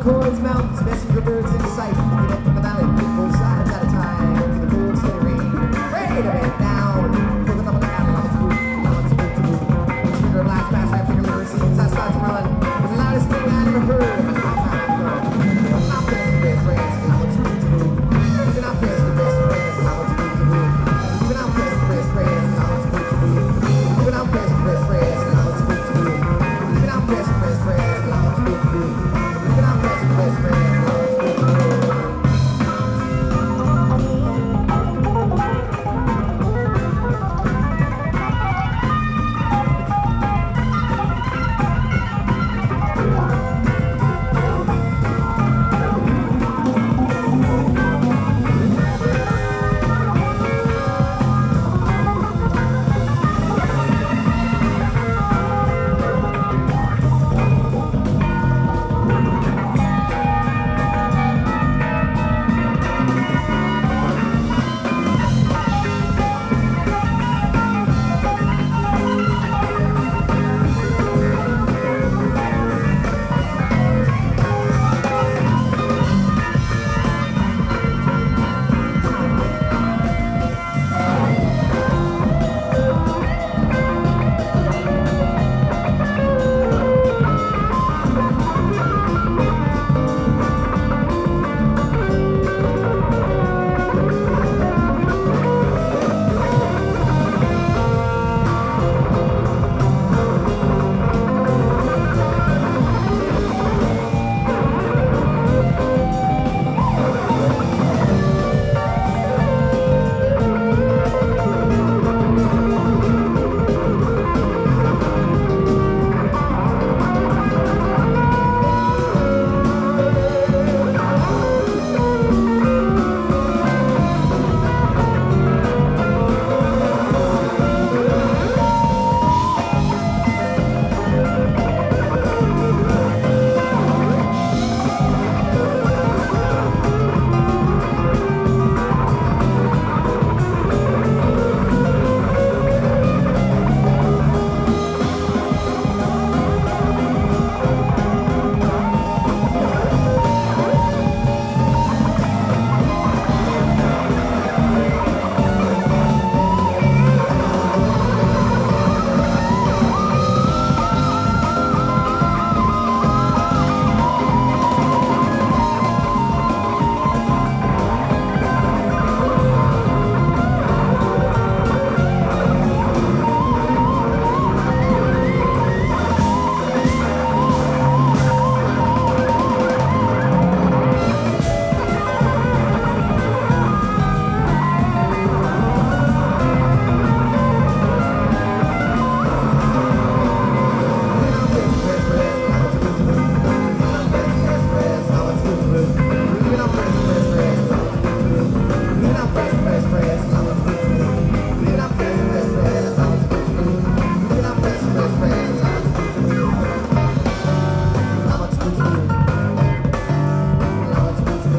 chords, mountains, messenger birds in sight. Get up from the valley, both sides at a time. To the cold, steady rain. Rain a bit down. Look at the cattle, I'm a spook. I'm a spook to move. The trigger of last pass, I figure never seen. I start to run. It's the loudest thing I ever heard. But how time to go. I'm best of best friends, and I'm a spook to move. Even I'm best of best friends, and I'm a spook to move. Even I'm best of best friends, and I'm a spook to move. Even I'm best of best friends, and I'm a spook to move. Even I'm best of best friends, and I'm a spook to move. Even I'm best of best friends, and I'm a spook to move.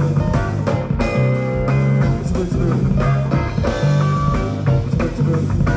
It's good to